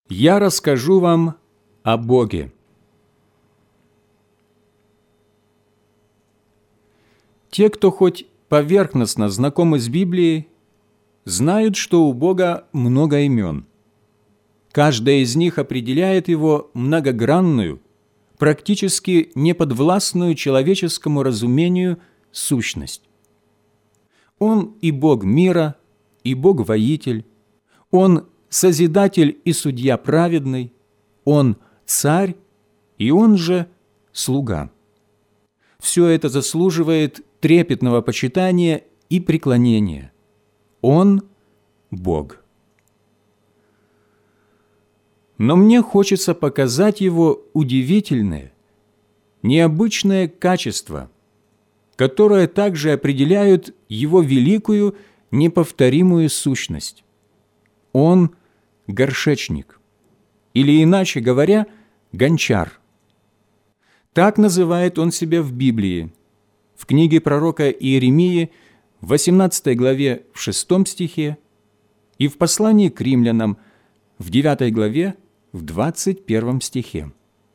Я расскажу вам о Боге. Те, кто хоть поверхностно знакомы с Библией, знают, что у Бога много имен. Каждое из них определяет Его многогранную, практически неподвластную человеческому разумению сущность. Он и Бог мира, и Бог-воитель, Он Созидатель и Судья праведный, Он Царь, и Он же Слуга. Все это заслуживает трепетного почитания и преклонения. Он – Бог. Но мне хочется показать Его удивительное, необычное качество, которое также определяют Его великую, неповторимую сущность. Он – горшечник, или, иначе говоря, гончар. Так называет он себя в Библии, в книге пророка Иеремии, в 18 главе, в 6 стихе, и в послании к римлянам, в 9 главе, в 21 стихе.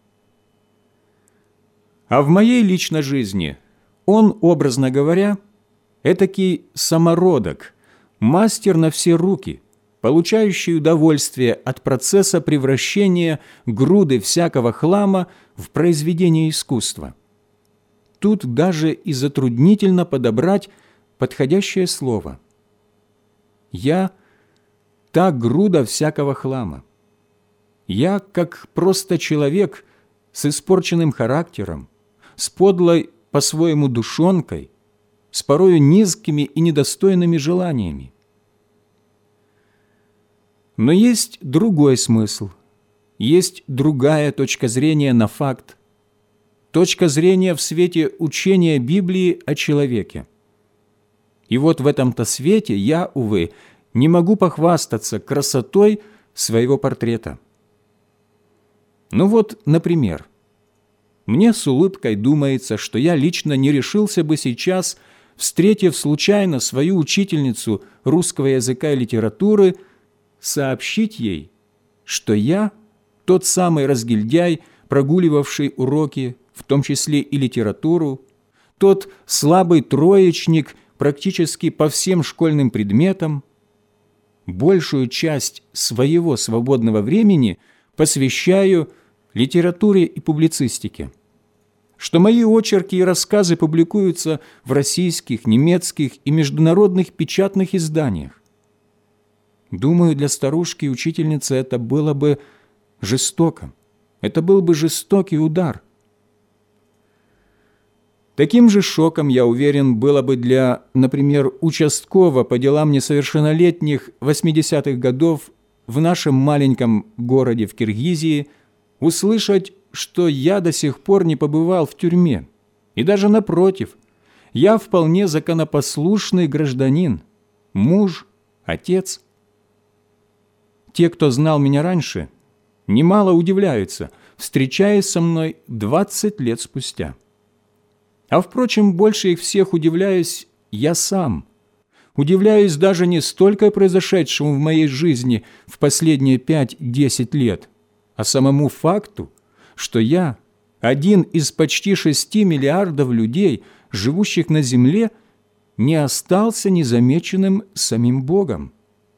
А в моей личной жизни он, образно говоря, этакий самородок, мастер на все руки, получающий удовольствие от процесса превращения груды всякого хлама в произведение искусства. Тут даже и затруднительно подобрать подходящее слово. Я – та груда всякого хлама. Я, как просто человек с испорченным характером, с подлой по-своему душонкой, с порою низкими и недостойными желаниями. Но есть другой смысл, есть другая точка зрения на факт, точка зрения в свете учения Библии о человеке. И вот в этом-то свете я, увы, не могу похвастаться красотой своего портрета. Ну вот, например, мне с улыбкой думается, что я лично не решился бы сейчас, встретив случайно свою учительницу русского языка и литературы, сообщить ей, что я тот самый разгильдяй, прогуливавший уроки, в том числе и литературу, тот слабый троечник практически по всем школьным предметам, большую часть своего свободного времени посвящаю литературе и публицистике, что мои очерки и рассказы публикуются в российских, немецких и международных печатных изданиях. Думаю, для старушки и учительницы это было бы жестоко. Это был бы жестокий удар. Таким же шоком, я уверен, было бы для, например, участкового по делам несовершеннолетних 80-х годов в нашем маленьком городе в Киргизии услышать, что я до сих пор не побывал в тюрьме. И даже напротив, я вполне законопослушный гражданин, муж, отец. Те, кто знал меня раньше, немало удивляются, встречаясь со мной 20 лет спустя. А, впрочем, больше их всех удивляюсь я сам. Удивляюсь даже не столько произошедшему в моей жизни в последние 5-10 лет, а самому факту, что я, один из почти 6 миллиардов людей, живущих на земле, не остался незамеченным самим Богом.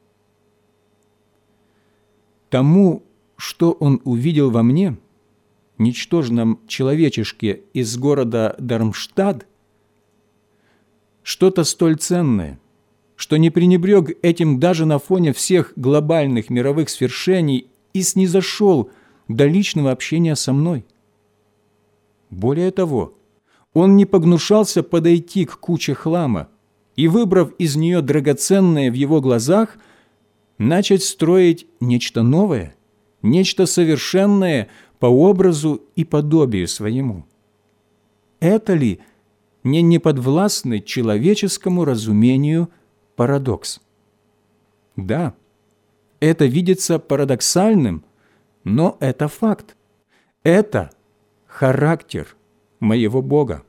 Тому, что Он увидел во мне, ничтожном человечешке из города Дармштадт, что-то столь ценное, что не пренебрег этим даже на фоне всех глобальных мировых свершений и снизошел до личного общения со мной. Более того, Он не погнушался подойти к куче хлама и, выбрав из нее драгоценное в Его глазах, начать строить нечто новое, нечто совершенное по образу и подобию своему. Это ли не неподвластный человеческому разумению парадокс? Да, это видится парадоксальным, но это факт. Это характер моего Бога.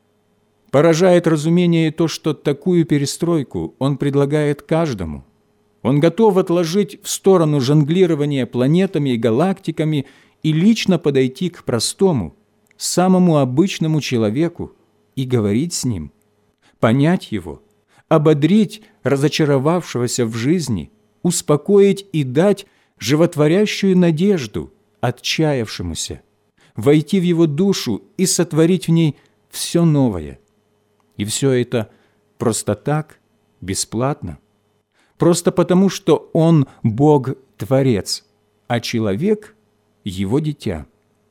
Поражает разумение и то, что такую перестройку Он предлагает каждому, Он готов отложить в сторону жонглирование планетами и галактиками и лично подойти к простому, самому обычному человеку и говорить с ним, понять его, ободрить разочаровавшегося в жизни, успокоить и дать животворящую надежду отчаявшемуся, войти в его душу и сотворить в ней все новое. И все это просто так, бесплатно, просто потому, что Он Бог-творец, а человек – Его дитя.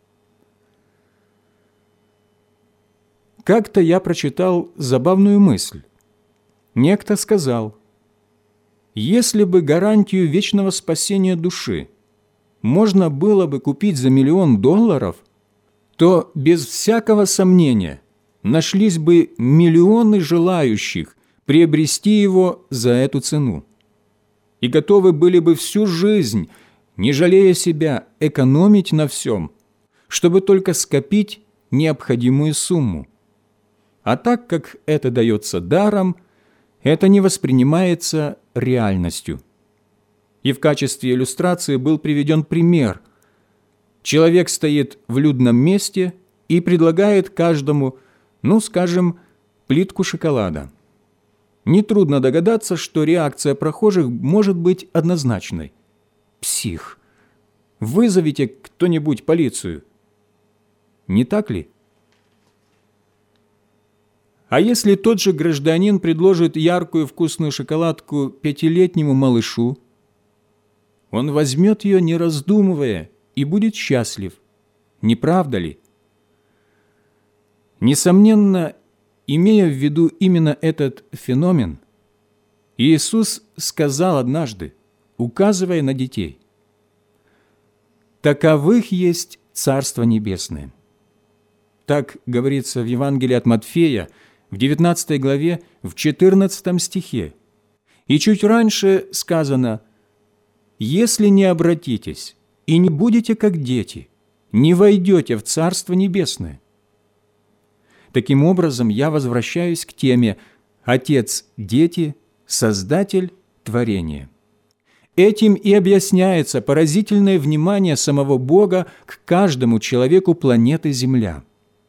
Как-то я прочитал забавную мысль. Некто сказал: если бы гарантию вечного спасения души можно было бы купить за $1 миллион, то без всякого сомнения нашлись бы миллионы желающих приобрести его за эту цену и готовы были бы всю жизнь, не жалея себя, экономить на всем, чтобы только скопить необходимую сумму. А так как это дается даром, это не воспринимается реальностью. И в качестве иллюстрации был приведен пример. Человек стоит в людном месте и предлагает каждому, скажем, плитку шоколада. Нетрудно догадаться, что реакция прохожих может быть однозначной. Псих! Вызовите кто-нибудь полицию. Не так ли? А если тот же гражданин предложит яркую вкусную шоколадку 5-летнему малышу, он возьмет ее, не раздумывая, и будет счастлив. Не правда ли? Несомненно, имея в виду именно этот феномен, Иисус сказал однажды, указывая на детей: «Таковых есть Царство Небесное». Так говорится в Евангелии от Матфея, в 19 главе, в 14 стихе. И чуть раньше сказано: «Если не обратитесь и не будете как дети, не войдете в Царство Небесное». Таким образом, я возвращаюсь к теме «Отец, дети, Создатель, творение». Этим и объясняется поразительное внимание самого Бога к каждому человеку планеты Земля.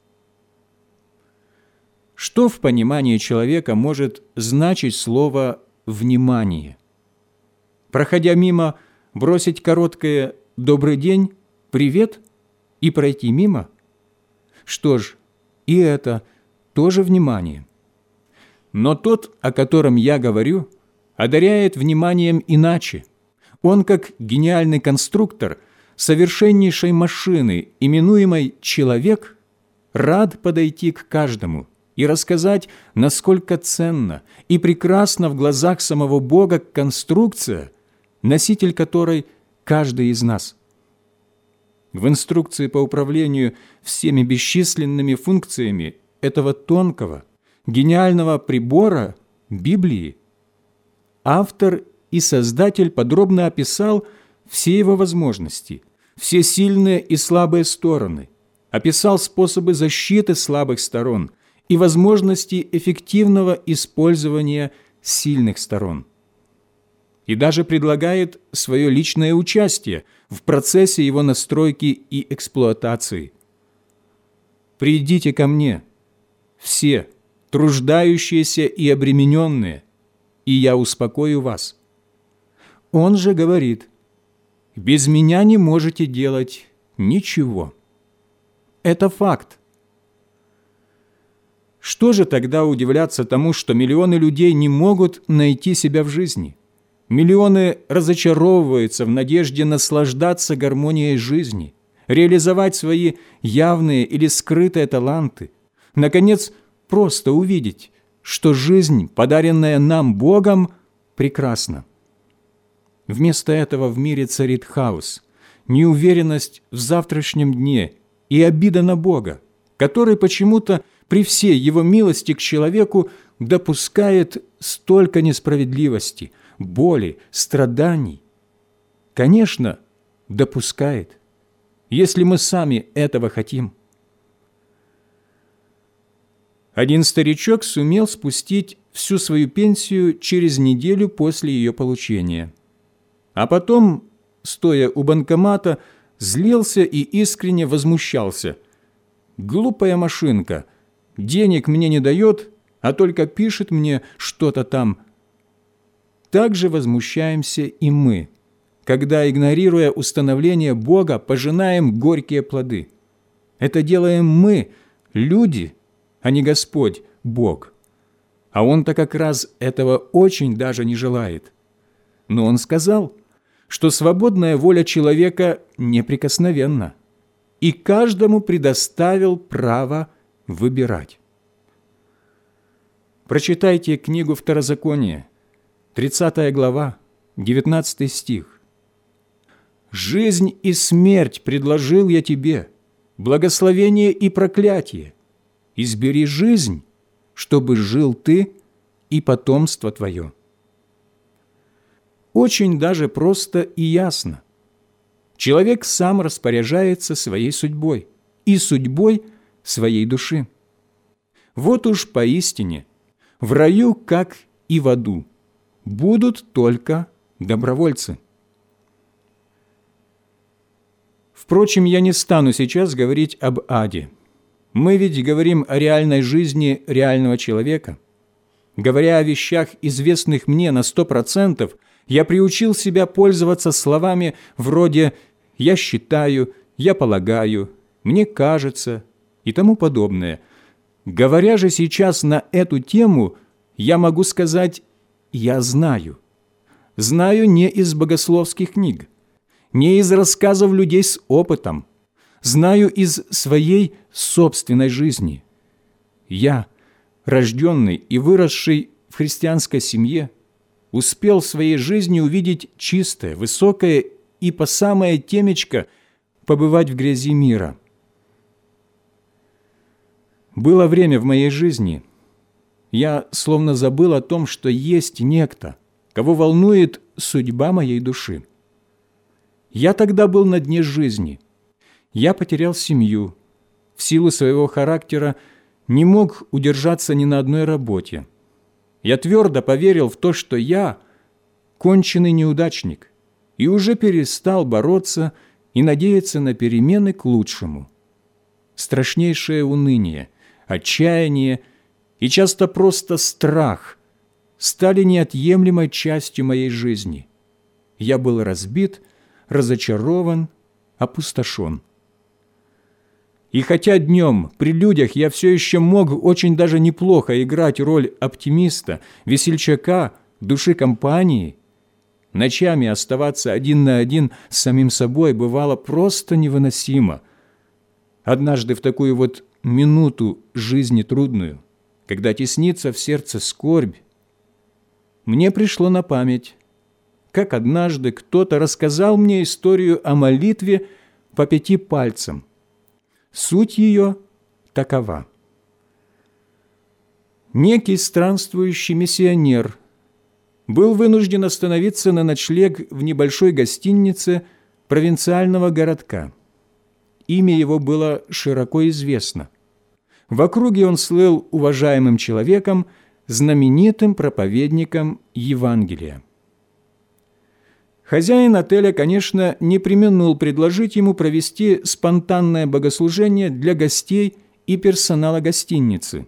Что в понимании человека может значить слово «внимание»? Проходя мимо, бросить короткое «добрый день», «привет» и пройти мимо? Что ж, и это тоже внимание. Но тот, о котором я говорю, одаряет вниманием иначе. Он, как гениальный конструктор совершеннейшей машины, именуемой «человек», рад подойти к каждому и рассказать, насколько ценна и прекрасна в глазах самого Бога конструкция, носитель которой каждый из нас. В инструкции по управлению всеми бесчисленными функциями этого тонкого, гениального прибора Библии автор и создатель подробно описал все его возможности, все сильные и слабые стороны, описал способы защиты слабых сторон и возможности эффективного использования сильных сторон. И даже предлагает свое личное участие в процессе его настройки и эксплуатации. «Придите ко мне, все, труждающиеся и обремененные, и я успокою вас». Он же говорит: «Без меня не можете делать ничего». Это факт. Что же тогда удивляться тому, что миллионы людей не могут найти себя в жизни? Миллионы разочаровываются в надежде наслаждаться гармонией жизни, реализовать свои явные или скрытые таланты, наконец, просто увидеть, что жизнь, подаренная нам Богом, прекрасна. Вместо этого в мире царит хаос, неуверенность в завтрашнем дне и обида на Бога, который почему-то при всей Его милости к человеку допускает столько несправедливости, боли, страданий. Конечно, допускает, если мы сами этого хотим. Один старичок сумел спустить в всю свою пенсию через неделю после ее получения. А потом, стоя у банкомата, злился и искренне возмущался. «Глупая машинка, денег мне не дает, а только пишет мне что-то там». Так же возмущаемся и мы, когда, игнорируя установление Бога, пожинаем горькие плоды. Это делаем мы, люди, а не Господь, Бог. А Он-то как раз этого очень даже не желает. Но Он сказал, что свободная воля человека неприкосновенна, и каждому предоставил право выбирать. Прочитайте книгу Второзакония, 30 глава, 19 стих. «Жизнь и смерть предложил я тебе, благословение и проклятие. Избери жизнь, чтобы жил ты и потомство твое». Очень даже просто и ясно. Человек сам распоряжается своей судьбой и судьбой своей души. Вот уж поистине, в раю, как и в аду, будут только добровольцы. Впрочем, я не стану сейчас говорить об аде. Мы ведь говорим о реальной жизни реального человека. Говоря о вещах, известных мне на 100%, я приучил себя пользоваться словами вроде «я считаю», «я полагаю», «мне кажется» и тому подобное. Говоря же сейчас на эту тему, я могу сказать «я знаю». Знаю не из богословских книг, не из рассказов людей с опытом, знаю из своей собственной жизни. Я, рожденный и выросший в христианской семье, успел в своей жизни увидеть чистое, высокое и по самое темечко побывать в грязи мира. Было время в моей жизни, я словно забыл о том, что есть некто, кого волнует судьба моей души. Я тогда был на дне жизни. Я потерял семью, в силу своего характера не мог удержаться ни на одной работе. Я твердо поверил в то, что я конченый неудачник, и уже перестал бороться и надеяться на перемены к лучшему. Страшнейшее уныние, отчаяние и часто просто страх стали неотъемлемой частью моей жизни. Я был разбит, разочарован, опустошен. И хотя днем при людях я все еще мог очень даже неплохо играть роль оптимиста, весельчака, души компании, ночами оставаться один на один с самим собой бывало просто невыносимо. Однажды в такую вот минуту жизни трудную, когда теснится в сердце скорбь, мне пришло на память, как однажды кто-то рассказал мне историю о молитве по 5 пальцам. Суть ее такова. Некий странствующий миссионер был вынужден остановиться на ночлег в небольшой гостинице провинциального городка. Имя его было широко известно. В округе он слыл уважаемым человеком, знаменитым проповедником Евангелия. Хозяин отеля, конечно, не преминул предложить ему провести спонтанное богослужение для гостей и персонала гостиницы.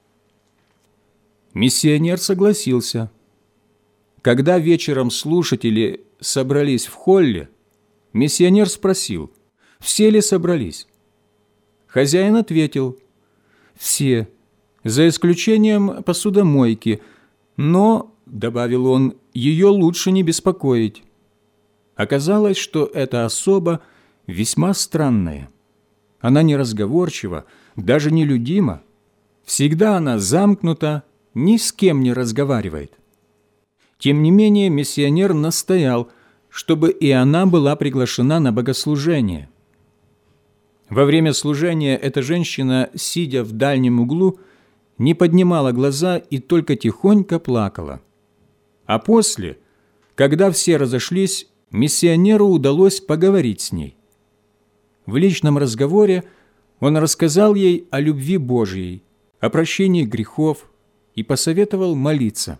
Миссионер согласился. Когда вечером слушатели собрались в холле, миссионер спросил, все ли собрались. Хозяин ответил, все, за исключением посудомойки, но, добавил он, ее лучше не беспокоить. Оказалось, что эта особа весьма странная. Она неразговорчива, даже нелюдима. Всегда она замкнута, ни с кем не разговаривает. Тем не менее, миссионер настоял, чтобы и она была приглашена на богослужение. Во время служения эта женщина, сидя в дальнем углу, не поднимала глаза и только тихонько плакала. А после, когда все разошлись, миссионеру удалось поговорить с ней. В личном разговоре он рассказал ей о любви Божьей, о прощении грехов, и посоветовал молиться.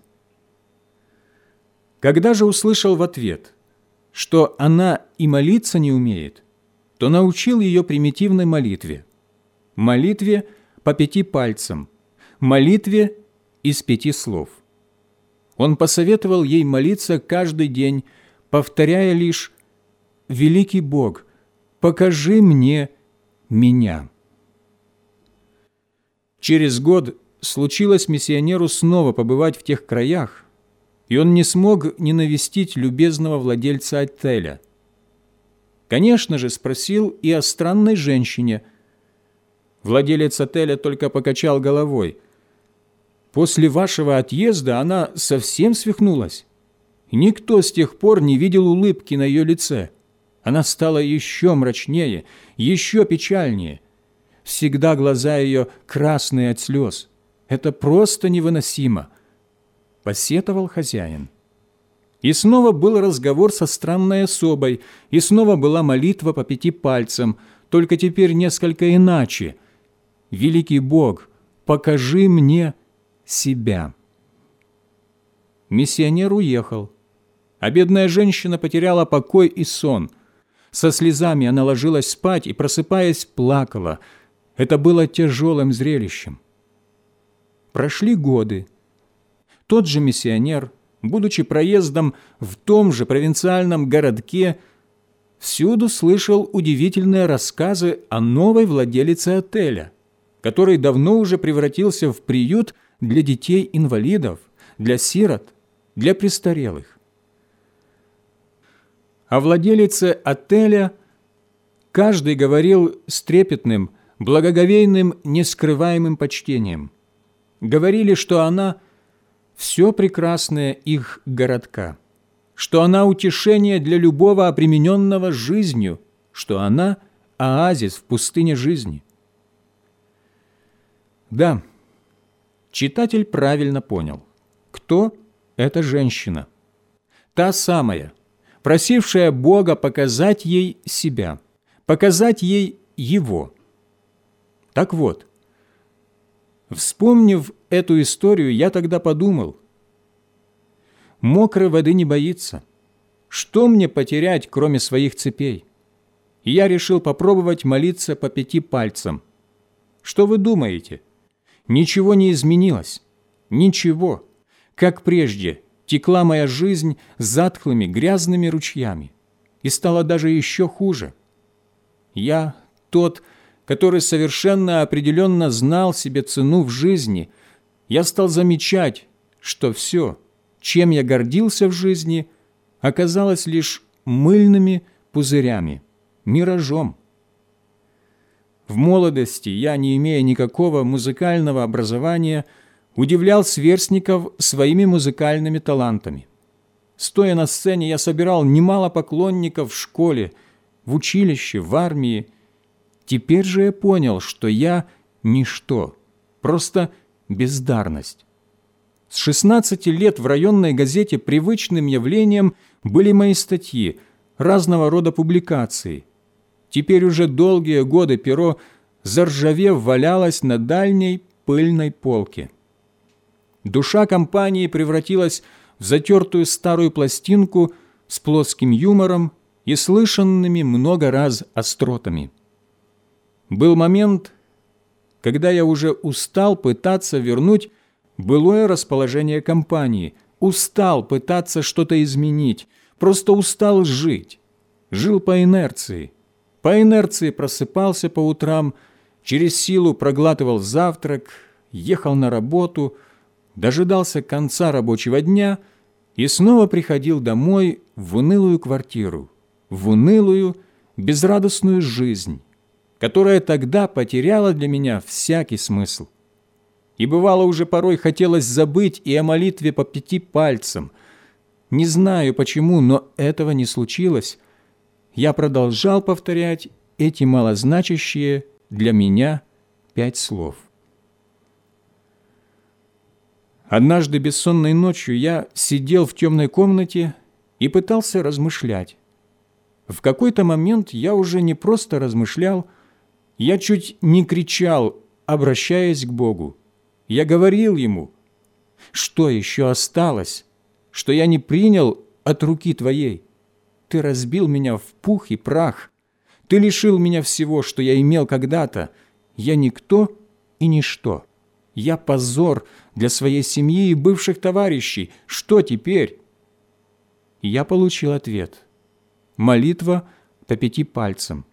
Когда же услышал в ответ, что она и молиться не умеет, то научил ее примитивной молитве, молитве по 5 пальцам, молитве из 5 слов. Он посоветовал ей молиться каждый день, повторяя лишь: «Великий Бог, покажи мне меня». Через год случилось миссионеру снова побывать в тех краях, и он не смог не навестить любезного владельца отеля. Конечно же, спросил и о странной женщине. Владелец отеля только покачал головой. «После вашего отъезда она совсем свихнулась. Никто с тех пор не видел улыбки на ее лице. Она стала еще мрачнее, еще печальнее. Всегда глаза ее красные от слез. Это просто невыносимо», – посетовал хозяин. И снова был разговор со странной особой, и снова была молитва по 5 пальцам, только теперь несколько иначе. «Великий Бог, покажи мне себя». Миссионер уехал, а бедная женщина потеряла покой и сон. Со слезами она ложилась спать и, просыпаясь, плакала. Это было тяжелым зрелищем. Прошли годы. Тот же миссионер, будучи проездом в том же провинциальном городке, всюду слышал удивительные рассказы о новой владелице отеля, который давно уже превратился в приют для детей-инвалидов, для сирот, для престарелых. О владелице отеля каждый говорил с трепетным, благоговейным, нескрываемым почтением. Говорили, что она – все прекрасное их городка, что она – утешение для любого обремененного жизнью, что она – оазис в пустыне жизни. Да, читатель правильно понял, кто эта женщина. Та самая, просившая Бога показать ей себя, показать ей Его. Так вот, вспомнив эту историю, я тогда подумал: мокрой воды не боится. Что мне потерять, кроме своих цепей? И я решил попробовать молиться по 5 пальцам. Что вы думаете? Ничего не изменилось. Ничего. Как прежде, текла моя жизнь затхлыми, грязными ручьями. И стало даже еще хуже. Я тот, который совершенно определенно знал себе цену в жизни. Я стал замечать, что все, чем я гордился в жизни, оказалось лишь мыльными пузырями, миражом. В молодости я, не имея никакого музыкального образования, удивлял сверстников своими музыкальными талантами. Стоя на сцене, я собирал немало поклонников в школе, в училище, в армии. Теперь же я понял, что я ничто, просто бездарность. С 16 лет в районной газете привычным явлением были мои статьи, разного рода публикации. Теперь уже долгие годы перо, заржавев, валялось на дальней пыльной полке. Душа компании превратилась в затертую старую пластинку с плоским юмором и слышанными много раз остротами. Был момент, когда я уже устал пытаться вернуть былое расположение компании, устал пытаться что-то изменить, просто устал жить. Жил по инерции просыпался по утрам, через силу проглатывал завтрак, ехал на работу, дожидался конца рабочего дня и снова приходил домой в унылую квартиру, в унылую, безрадостную жизнь, которая тогда потеряла для меня всякий смысл. И бывало уже порой хотелось забыть и о молитве по 5 пальцам. Не знаю почему, но этого не случилось. Я продолжал повторять эти малозначащие для меня 5 слов. Однажды бессонной ночью я сидел в темной комнате и пытался размышлять. В какой-то момент я уже не просто размышлял, я чуть не кричал, обращаясь к Богу. Я говорил Ему: Что еще осталось, что я не принял от руки Твоей? Ты разбил меня в пух и прах. Ты лишил меня всего, что я имел когда-то. Я никто и ничто. Я позор для своей семьи и бывших товарищей. Что теперь?» И я получил ответ. Молитва по 5 пальцам.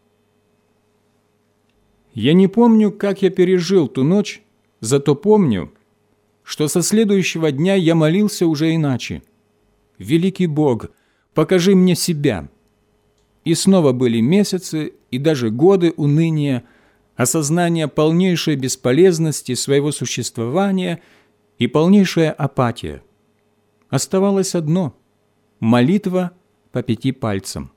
Я не помню, как я пережил ту ночь, зато помню, что со следующего дня я молился уже иначе. «Великий Бог, покажи мне себя». И снова были месяцы и даже годы уныния, осознания полнейшей бесполезности своего существования и полнейшая апатия. Оставалось одно – молитва по 5 пальцам.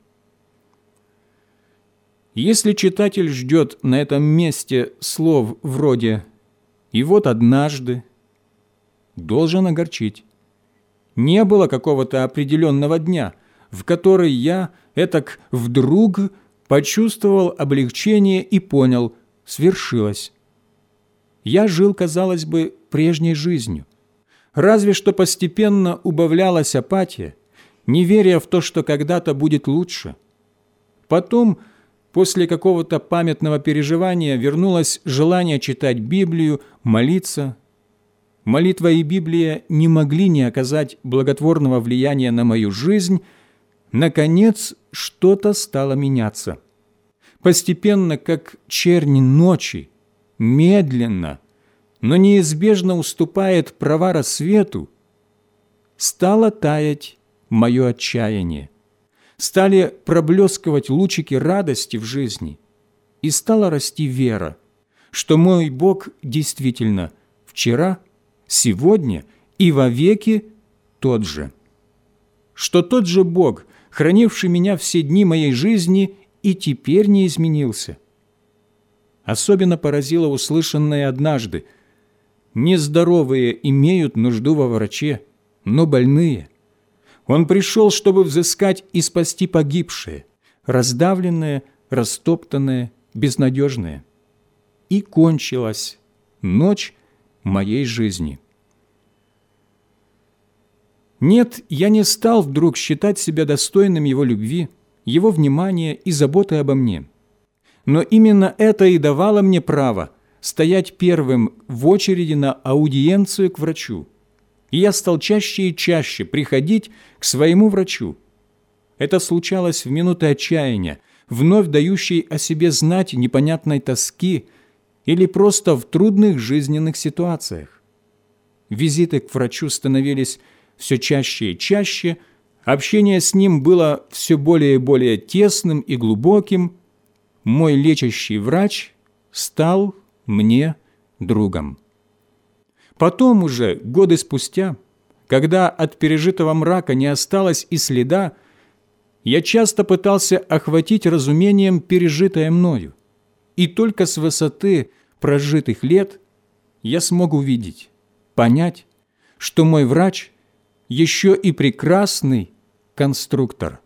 Если читатель ждет на этом месте слов вроде «и вот однажды», должен огорчить. Не было какого-то определенного дня, в который я этак вдруг почувствовал облегчение и понял – свершилось. Я жил, казалось бы, прежней жизнью. Разве что постепенно убавлялась апатия, неверие в то, что когда-то будет лучше. Потом, после какого-то памятного переживания, вернулось желание читать Библию, молиться. Молитва и Библия не могли не оказать благотворного влияния на мою жизнь. Наконец, что-то стало меняться. Постепенно, как чернь ночи, медленно, но неизбежно уступает права рассвету, стало таять мое отчаяние. Стали проблескивать лучики радости в жизни, и стала расти вера, что мой Бог действительно вчера, сегодня и вовеки тот же. Что тот же Бог, хранивший меня все дни моей жизни, и теперь не изменился. Особенно поразило услышанное однажды: «Нездоровые имеют нужду во враче, но больные. Он пришел, чтобы взыскать и спасти погибшие, раздавленные, растоптанные, безнадежные». И кончилась ночь моей жизни. Нет, я не стал вдруг считать себя достойным Его любви, Его внимания и заботы обо мне. Но именно это и давало мне право стоять первым в очереди на аудиенцию к врачу. И я стал чаще и чаще приходить к своему врачу. Это случалось в минуты отчаяния, вновь дающей о себе знать непонятной тоски или просто в трудных жизненных ситуациях. Визиты к врачу становились все чаще и чаще, общение с ним было все более и более тесным и глубоким. Мой лечащий врач стал мне другом. Потом уже, годы спустя, когда от пережитого мрака не осталось и следа, я часто пытался охватить разумением пережитое мною, и только с высоты прожитых лет я смог увидеть, понять, что мой врач еще и прекрасный конструктор.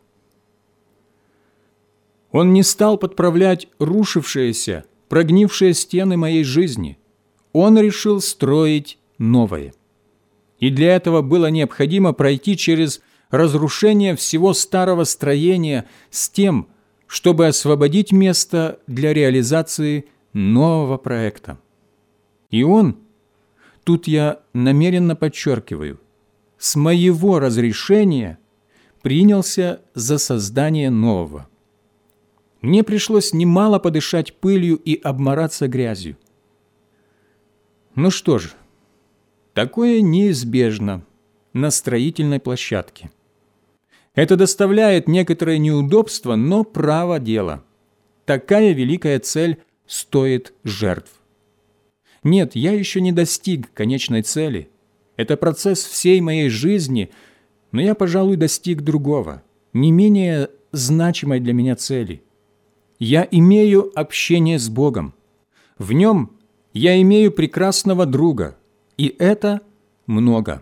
Он не стал подправлять рушившиеся, прогнившие стены моей жизни. Он решил строить новое. И для этого было необходимо пройти через разрушение всего старого строения с тем, чтобы освободить место для реализации нового проекта. И он, тут я намеренно подчеркиваю, с моего разрешения принялся за создание нового. Мне пришлось немало подышать пылью и обмораться грязью. Ну что ж, такое неизбежно на строительной площадке. Это доставляет некоторые неудобства, но право дело. Такая великая цель стоит жертв. Нет, я еще не достиг конечной цели. Это процесс всей моей жизни, но я, пожалуй, достиг другого, не менее значимой для меня цели. Я имею общение с Богом. В Нем я имею прекрасного друга, и это много.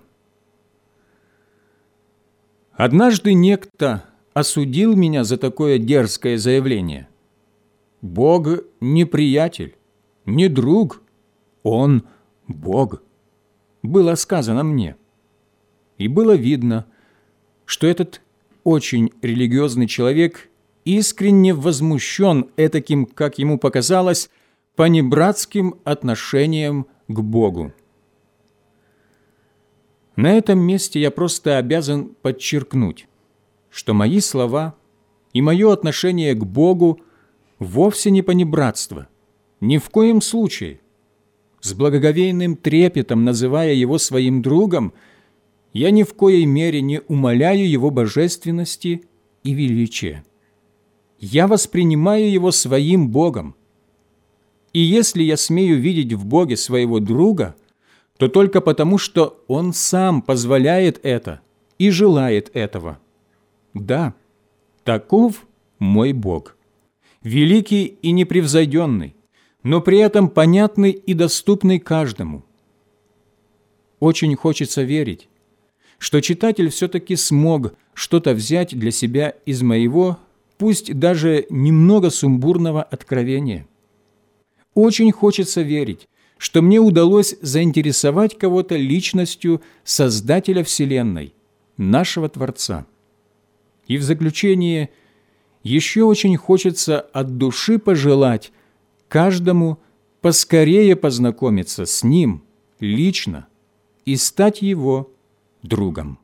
Однажды некто осудил меня за такое дерзкое заявление. Бог не приятель, не друг, Он Бог. было сказано мне. И было видно, что этот очень религиозный человек искренне возмущен этаким, как ему показалось, понебратским отношением к Богу. На этом месте я просто обязан подчеркнуть, что мои слова и мое отношение к Богу вовсе не понебратство, ни в коем случае. С благоговейным трепетом называя Его своим другом, я ни в коей мере не умаляю Его божественности и величия. Я воспринимаю Его своим Богом. И если я смею видеть в Боге своего друга, то только потому, что Он сам позволяет это и желает этого. Да, таков мой Бог, великий и непревзойденный, но при этом понятный и доступный каждому. Очень хочется верить, что читатель все-таки смог что-то взять для себя из моего, пусть даже немного сумбурного откровения. Очень хочется верить, что мне удалось заинтересовать кого-то личностью Создателя Вселенной, нашего Творца. И в заключение еще очень хочется от души пожелать каждому поскорее познакомиться с Ним лично и стать Его другом.